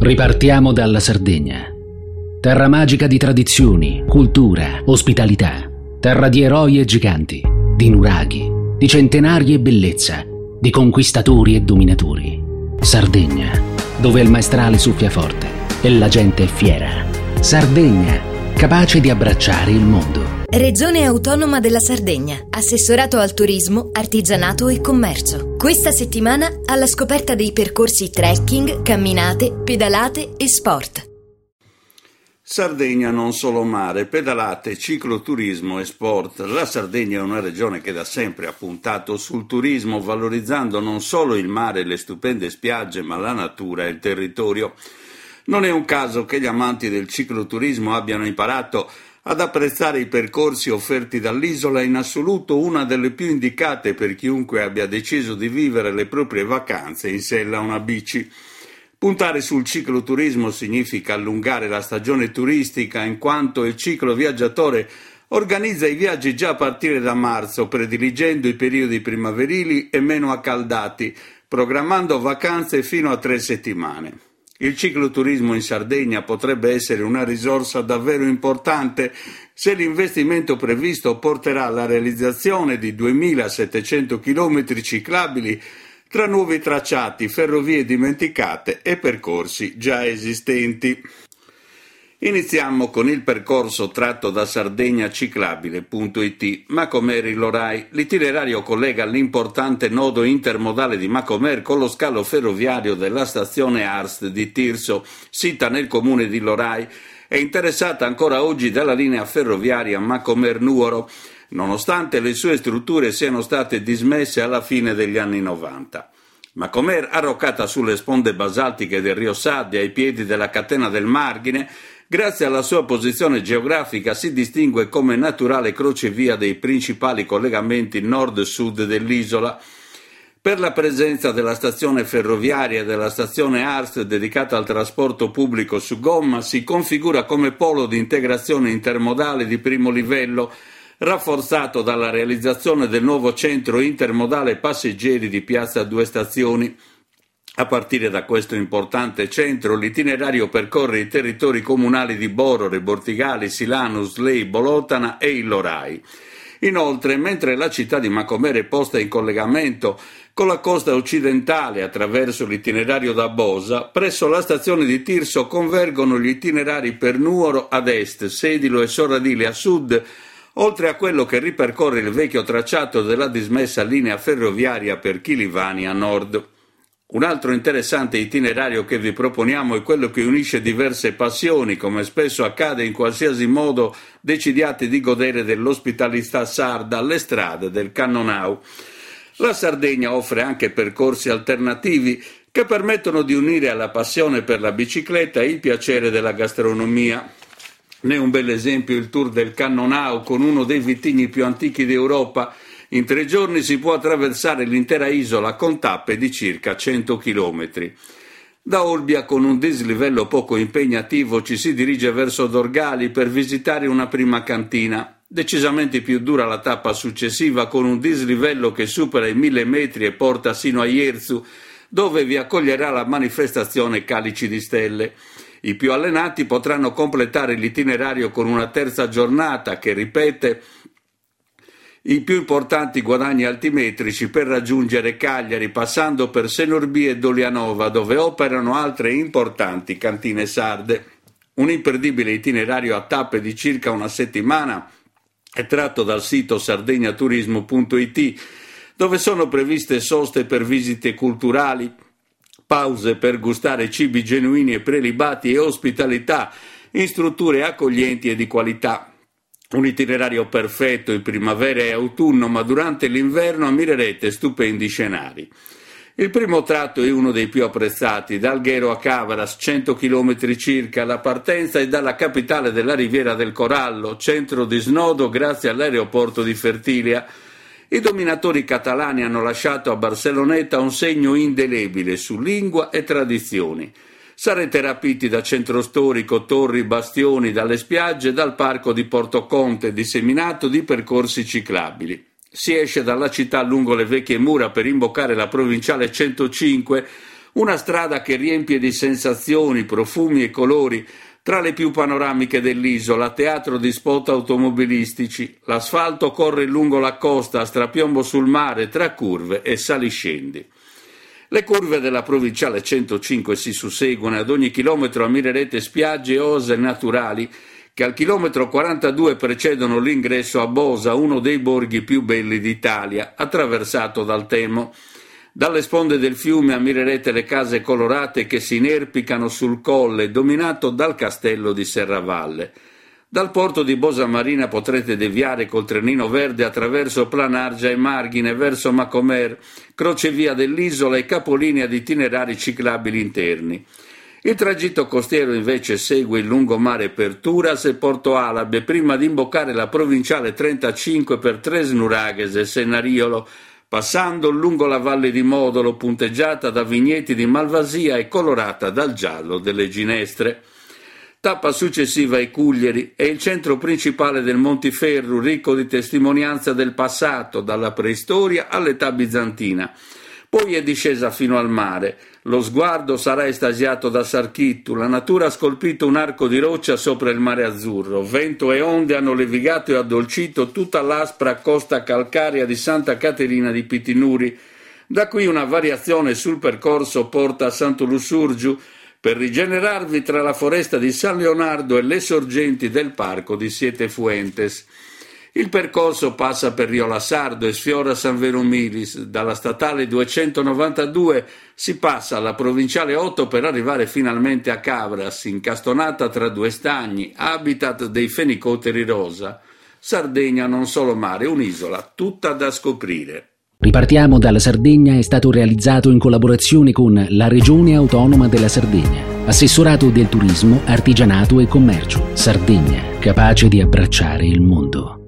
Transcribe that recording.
Ripartiamo dalla Sardegna. Terra magica di tradizioni, cultura, ospitalità. Terra di eroi e giganti, di nuraghi, di centenari e bellezza, di conquistatori e dominatori. Sardegna, dove il maestrale soffia forte e la gente è fiera. Sardegna, capace di abbracciare il mondo. Regione Autonoma della Sardegna, Assessorato al Turismo, Artigianato e Commercio. Questa settimana alla scoperta dei percorsi trekking, camminate, pedalate e sport. Sardegna non solo mare, pedalate, cicloturismo e sport. La Sardegna è una regione che da sempre ha puntato sul turismo, valorizzando non solo il mare e le stupende spiagge, ma la natura e il territorio. Non è un caso che gli amanti del cicloturismo abbiano imparato ad apprezzare i percorsi offerti dall'isola, in assoluto una delle più indicate per chiunque abbia deciso di vivere le proprie vacanze in sella a una bici. Puntare sul cicloturismo significa allungare la stagione turistica, in quanto il cicloviaggiatore organizza i viaggi già a partire da marzo, prediligendo i periodi primaverili e meno accaldati, programmando vacanze fino a 3 settimane. Il cicloturismo in Sardegna potrebbe essere una risorsa davvero importante se l'investimento previsto porterà alla realizzazione di 2.700 km ciclabili tra nuovi tracciati, ferrovie dimenticate e percorsi già esistenti. Iniziamo con il percorso tratto da sardegnaciclabile.it. Macomer-Ilorai. L'itinerario collega l'importante nodo intermodale di Macomer con lo scalo ferroviario della stazione Arst di Tirso, sita nel comune di Ilorai, è interessata ancora oggi dalla linea ferroviaria Macomer-Nuoro, nonostante le sue strutture siano state dismesse alla fine degli anni 90. Macomer, arroccata sulle sponde basaltiche del Rio Sabbia ai piedi della catena del Marghine, grazie alla sua posizione geografica si distingue come naturale crocevia dei principali collegamenti nord-sud dell'isola. Per la presenza della stazione ferroviaria e della stazione Arst dedicata al trasporto pubblico su gomma, si configura come polo di integrazione intermodale di primo livello, rafforzato dalla realizzazione del nuovo centro intermodale passeggeri di Piazza Due Stazioni. A partire da questo importante centro, l'itinerario percorre i territori comunali di Borore, Bortigali, Silano, Slei, Bolotana e Ilorai. Inoltre, mentre la città di Macomer è posta in collegamento con la costa occidentale attraverso l'itinerario da Bosa, presso la stazione di Tirso convergono gli itinerari per Nuoro ad est, Sedilo e Sorradile a sud, oltre a quello che ripercorre il vecchio tracciato della dismessa linea ferroviaria per Chilivani a nord. Un altro interessante itinerario che vi proponiamo è quello che unisce diverse passioni, come spesso accade in qualsiasi modo decidiate di godere dell'ospitalità sarda alle strade del Cannonau. La Sardegna offre anche percorsi alternativi che permettono di unire alla passione per la bicicletta il piacere della gastronomia. Ne è un bel esempio il Tour del Cannonau, con uno dei vitigni più antichi d'Europa. In 3 giorni si può attraversare l'intera isola con tappe di circa 100 km. Da Olbia, con un dislivello poco impegnativo, ci si dirige verso Dorgali per visitare una prima cantina. Decisamente più dura la tappa successiva, con un dislivello che supera i 1000 metri e porta sino a Ierzu, dove vi accoglierà la manifestazione Calici di Stelle. I più allenati potranno completare l'itinerario con una terza giornata che ripete i più importanti guadagni altimetrici per raggiungere Cagliari, passando per Senorbì e Dolianova, dove operano altre importanti cantine sarde. Un imperdibile itinerario a tappe di circa una settimana è tratto dal sito sardegnaturismo.it, dove sono previste soste per visite culturali, pause per gustare cibi genuini e prelibati e ospitalità in strutture accoglienti e di qualità. Un itinerario perfetto in primavera e autunno, ma durante l'inverno ammirerete stupendi scenari. Il primo tratto è uno dei più apprezzati, da Alghero a Cavaras, 100 km circa. La partenza è dalla capitale della Riviera del Corallo, centro di snodo grazie all'aeroporto di Fertilia. I dominatori catalani hanno lasciato a Barceloneta un segno indelebile su lingua e tradizioni. Sarete rapiti da centro storico, torri, bastioni, dalle spiagge e dal parco di Porto Conte, disseminato di percorsi ciclabili. Si esce dalla città lungo le vecchie mura per imboccare la provinciale 105, Una strada che riempie di sensazioni, profumi e colori, tra le più panoramiche dell'isola, teatro di spot automobilistici. L'asfalto corre lungo la costa a strapiombo sul mare, tra curve e saliscendi. Le curve della provinciale 105 si susseguono e ad ogni chilometro ammirerete spiagge e ose naturali che al chilometro 42 precedono l'ingresso a Bosa, uno dei borghi più belli d'Italia, attraversato dal Temo. Dalle sponde del fiume ammirerete le case colorate che si inerpicano sul colle, dominato dal castello di Serravalle. Dal porto di Bosa Marina potrete deviare col trenino verde attraverso Planargia e Marghine verso Macomer, crocevia dell'isola e capolinea di itinerari ciclabili interni. Il tragitto costiero invece segue il lungomare per Turas e Porto Alabe prima di imboccare la provinciale 35 per Tres Nuragues e Senariolo, passando lungo la valle di Modolo punteggiata da vigneti di malvasia e colorata dal giallo delle ginestre. Tappa successiva ai Cuglieri è il centro principale del Montiferru, ricco di testimonianza del passato, dalla preistoria all'età bizantina. Poi è discesa fino al mare. Lo sguardo sarà estasiato da Sarchittu, la natura ha scolpito un arco di roccia sopra il mare azzurro. Vento e onde hanno levigato e addolcito tutta l'aspra costa calcarea di Santa Caterina di Pitinuri. Da qui una variazione sul percorso porta a Santo Lussurgiu per rigenerarvi tra la foresta di San Leonardo e le sorgenti del parco di Siete Fuentes. Il percorso passa per Riola Sardo e sfiora San Veromilis. Dalla statale 292 si passa alla provinciale 8 per arrivare finalmente a Cabras, incastonata tra due stagni, habitat dei fenicoteri rosa. Sardegna non solo mare, un'isola tutta da scoprire. Ripartiamo dalla Sardegna è stato realizzato in collaborazione con la Regione Autonoma della Sardegna, Assessorato del Turismo, Artigianato e Commercio. Sardegna, capace di abbracciare il mondo.